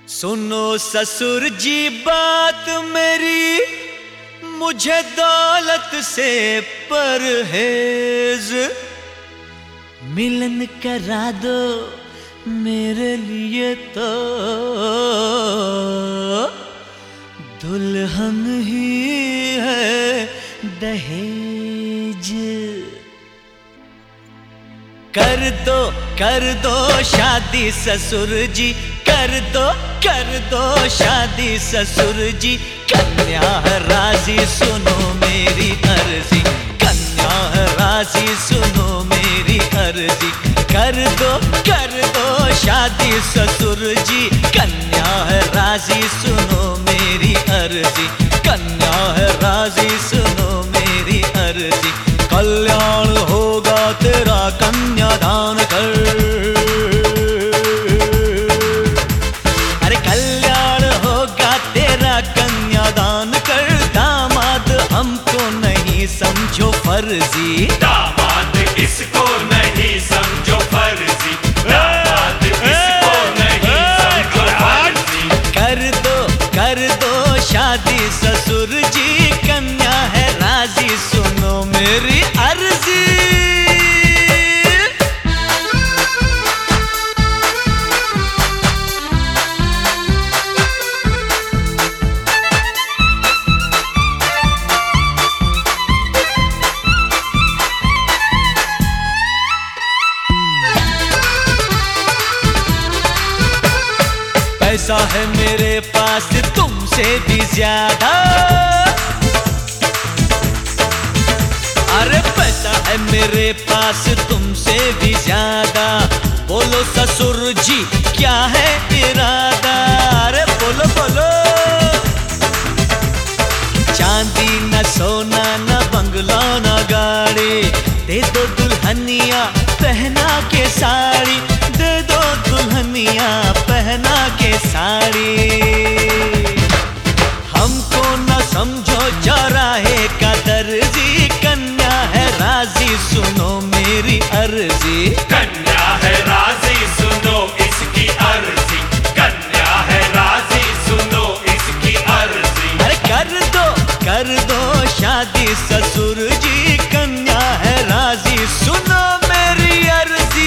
सुनो ससुर जी बात मेरी, मुझे दौलत से परहेज, मिलन करा दो मेरे लिए तो दुल्हन ही है दहेज। कर दो शादी ससुर जी, कर दो शादी ससुर जी, कन्या है राजी सुनो मेरी अर्जी, कन्या है राजी सुनो मेरी अर्जी। कर दो शादी ससुर जी, कन्या है राजी सुनो मेरी अर्जी, कन्या है राजी सुनो मेरी अर्जी। कल्याण होगा तेरा कन्यादान कर, अरे कल्याण होगा तेरा कन्यादान कर। दामाद हमको नहीं समझो फर्जी, दामाद इसको नहीं समझो फर्जी, दामाद इसको नहीं समझो फर्जी। कर दो शादी ससुर जी, कन्या है राजी सुनो मेरी अर्जी। पैसा है मेरे पास तुमसे भी ज्यादा, अरे पैसा है मेरे पास तुमसे भी ज्यादा। बोलो ससुर जी क्या है इरादा, अरे बोलो बोलो। चांदी न सोना न बंगला न गाड़ी, दे दो दुल्हनिया पहना के साड़ी, दे दो दुल्हनिया पहना के साड़ी। हमको न समझो चौराहे का दर्जी, कन्या है राजी सुनो मेरी अर्जी, कन्या है राजी सुनो इसकी अर्जी, कन्या है राजी सुनो इसकी अर्जी। अरे कर दो शादी ससुर जी, कन्या है राजी सुनो मेरी अर्जी।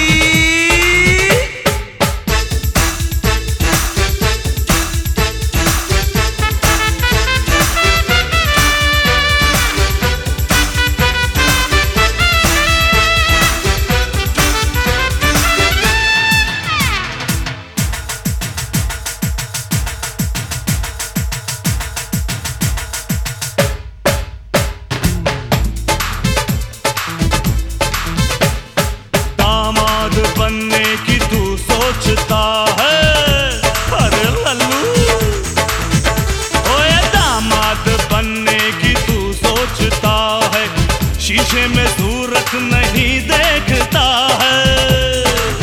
बनने की तू सोचता है, अरे लल्लू ओए दामाद बनने की तू सोचता है, शीशे में सूरत नहीं देखता है।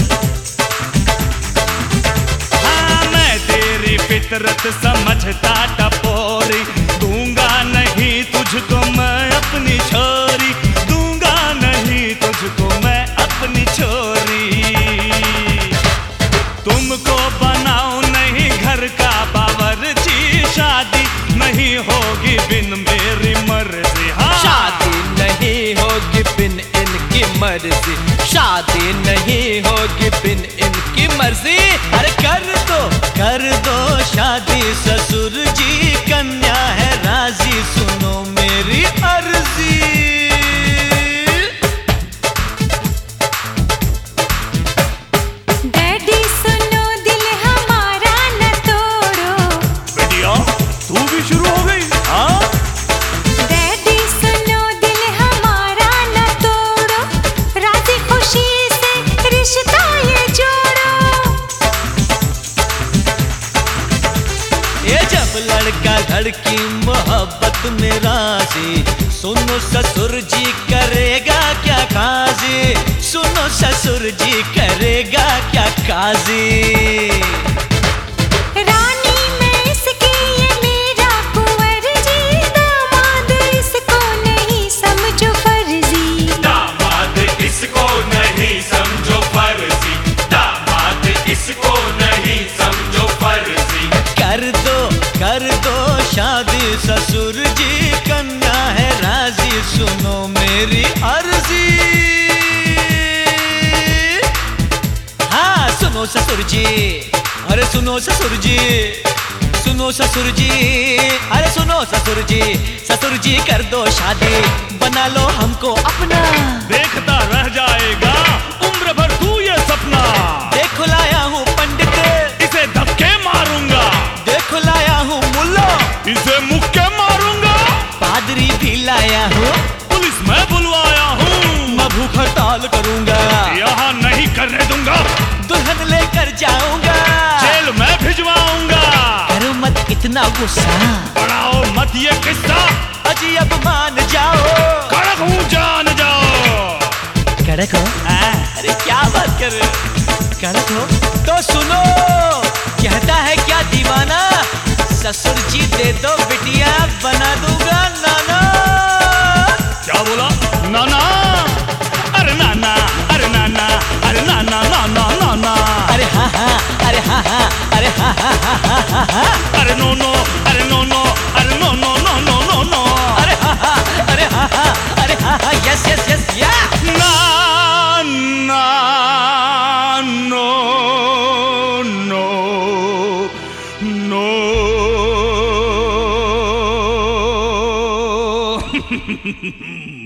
हाँ मैं तेरी फितरत समझता टपोरी, दूंगा नहीं तुझको मैं अपनी छोरी, दूंगा नहीं तुझको मैं अपनी छोरी। तुमको बनाओ नहीं घर का बावर्ची, शादी नहीं होगी बिन मेरी मर्जी। हाँ शादी नहीं होगी बिन इनकी मर्जी, शादी नहीं होगी बिन इनकी मर्जी। अरे कर दो शादी ससुर जी, कन्या है राजी सुनो मेरी अर्जी। शुरू हो गई हाँ? डैडी सुनो दिल हमारा न तोड़ो, राजी खुशी से रिश्ता ये जोड़ो। ये जब लड़का लड़की मोहब्बत में राजी, सुनो ससुर जी करेगा क्या काजी, सुनो ससुर जी करेगा क्या काजी। इसको नहीं समझो फर्जी। शादी ससुर जी, कन्या है राजी, सुनो मेरी अर्जी। हाँ सुनो ससुर जी, अरे सुनो ससुर जी, सुनो ससुर जी, अरे सुनो ससुर जी, ससुर जी कर दो शादी, बना लो हमको अपना। देखता रह जाएगा उम्र भर तू ये सपना। देखो लाया हूँ पंडित, इसे धक्के मारूंगा। देखो लाया हूँ मुल्ला, इसे मुक्के मारूंगा। पादरी भी लाया हूँ, पुलिस मैं बुलवाया हूँ। मैं भूख हड़ताल करूंगा, यहाँ नहीं करने दूंगा। दुल्हन लेकर जाऊंगा, जेल में भिजवाऊंगा। करो मत इतना गुस्सा, बढ़ाओ मत ये किस्सा। अजी अब मान जाओ, कड़क हूँ जान जाओ। कड़क हो? अरे क्या बात कर रहे हो? कड़क हो तो सुनो, कहता है क्या दीवाना, ससुर जी दे दो बिटिया, बना दूंगा नाना। क्या बोला? नाना? अरे नाना, अरे नाना, अरे नाना, नाना, नाना। अरे हाँ हाँ, अरे हाँ हाँ, अरे हाँ हाँ हाँ हाँ हाँ हाँ। अरे नो नो, अरे नो नो, अरे no no no no no no. अरे हाँ हाँ, अरे हाँ हाँ, अरे हाँ हाँ, यस यस यस या। ना ना नो नो नो।